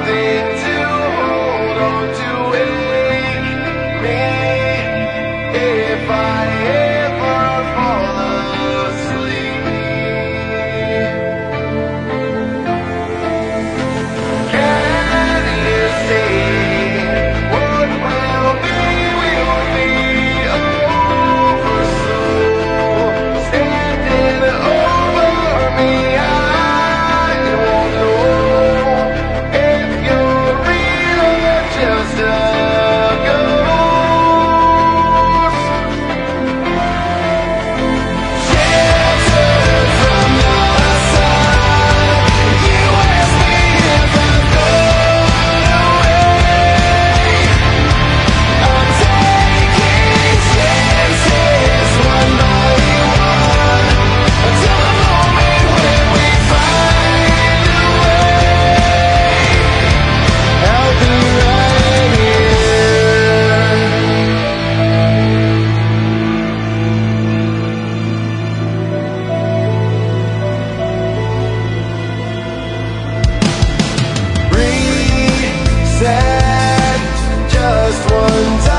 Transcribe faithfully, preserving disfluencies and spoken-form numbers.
something to hold on to. Wake me if I ever fall asleep. Can you see what will be will be over soon, standing over me? I won't know if you're real or just a ghost. Shelter from the sun, you ask me if I've gone away. I'm taking chances one by one until the moment when we find a way. I'll be right here. Reset just one time.